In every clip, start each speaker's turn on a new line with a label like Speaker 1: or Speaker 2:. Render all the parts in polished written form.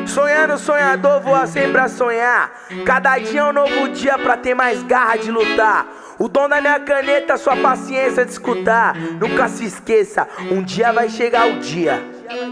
Speaker 1: Sonhando, sonhador, voa sempre a sonhar. Cada dia é um novo dia pra ter mais garra de lutar. O dom da minha caneta, sua paciência de escutar. Nunca se esqueça, um dia vai chegar o dia.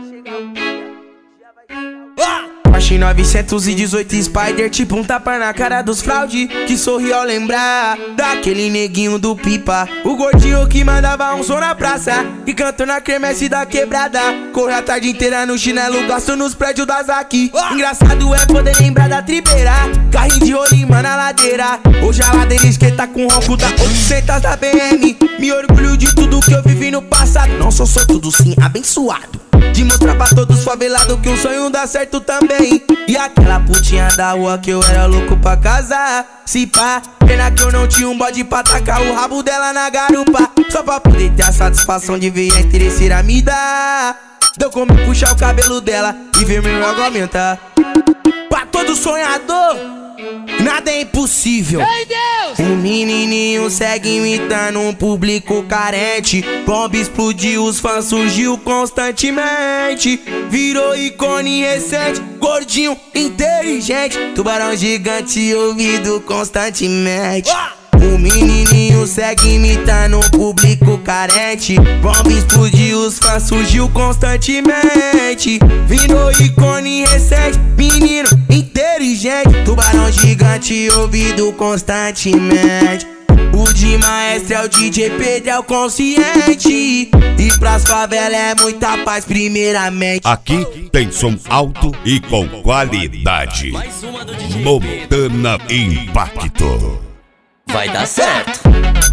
Speaker 1: Porsche 918 Spider, tipo um tapa na cara dos fraude, que sorri ao lembrar daquele neguinho do pipa. O gordinho que mandava um som na praça, que cantou na quermesse da quebrada. Corre a tarde inteira no chinelo, gasto nos prédios da Zaki. Engraçado é poder lembrar da tribeira, carrinho de rolimã na ladeira. Hoje a ladeira esquenta com ronco da 800 da BM. Me orgulho de tudo que eu vivi no passado. Não sou tudo sim abençoado, de mostrar pra todos favelados que um sonho dá certo também. E aquela putinha da rua que eu era louco pra casar, se pá, pena que eu não tinha um bode pra tacar o rabo dela na garupa, só pra poder ter a satisfação de ver a interesseira me dar. Deu como puxar o cabelo dela e ver meu ego aumentar. Pra todo sonhador, nada é impossível.
Speaker 2: Ei, Deus!
Speaker 1: Um menininho segue imitando um público carente. Bomba explodiu, os fãs surgiu constantemente. Virou ícone recente, gordinho, inteligente. Tubarão gigante ouvido constantemente. O menininho segue imitando um público carente. Bomba explodiu, os fãs surgiu constantemente. Virou ícone recente, menino inteligente. Tubarão gigante ouvido constantemente. O de maestro é o DJ Pedro, é o consciente. E pras favelas é muita paz primeiramente.
Speaker 3: Aqui tem som alto e com qualidade. Montana Impacto.
Speaker 2: Vai dar certo.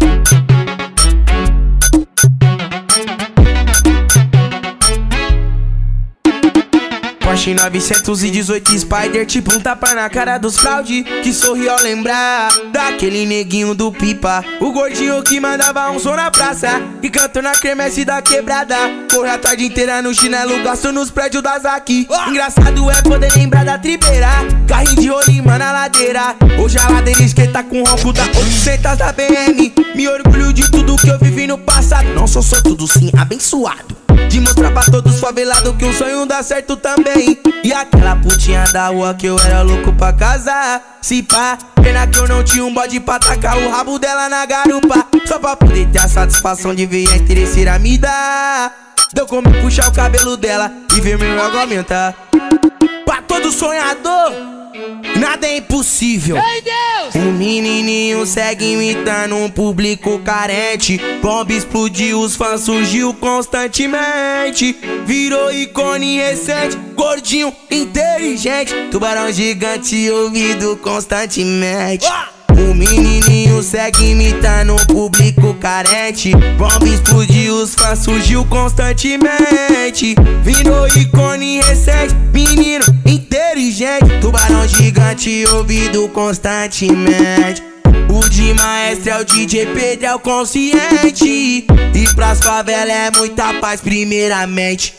Speaker 1: Porsche 918 Spider, tipo um tapa na cara dos fraude, que sorri ao lembrar daquele neguinho do pipa. O gordinho que mandava um som na praça, que cantou na quermesse da quebrada. Corre a tarde inteira no chinelo, gasto nos prédios da Zaki. Engraçado é poder lembrar da tribeira, carrinho de rolimã na ladeira. Hoje a ladeira esquenta com ronco da 800 da BM. Me orgulho de tudo que eu vivi no passado. Não sou tudo sim abençoado, de mostrar pra todos favelados que um sonho dá certo também. E aquela putinha da rua que eu era louco pra casar, se pá, pena que eu não tinha um bode pra tacar o rabo dela na garupa, só pra poder ter a satisfação de ver a interesseira me dar. Deu como puxar o cabelo dela e ver meu ego aumentar. Pra todo sonhador, nada é impossível.
Speaker 2: Ei, Deus!
Speaker 1: Um menininho segue imitando um público carente. Bomba explodiu, os fãs surgiu constantemente. Virou ícone recente, gordinho, inteligente. Tubarão gigante ouvido constantemente. O menininho segue imitando um público carente. Bomba explodiu, os fãs surgiu constantemente. Virou ícone recente, menino inteligente. Tubarão gigante ouvido constantemente. O de maestro é o DJ Pedro, é o consciente. E pras favelas é muita paz primeiramente.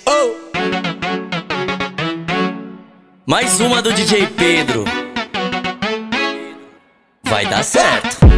Speaker 2: Mais uma do DJ Pedro. Vai dar certo.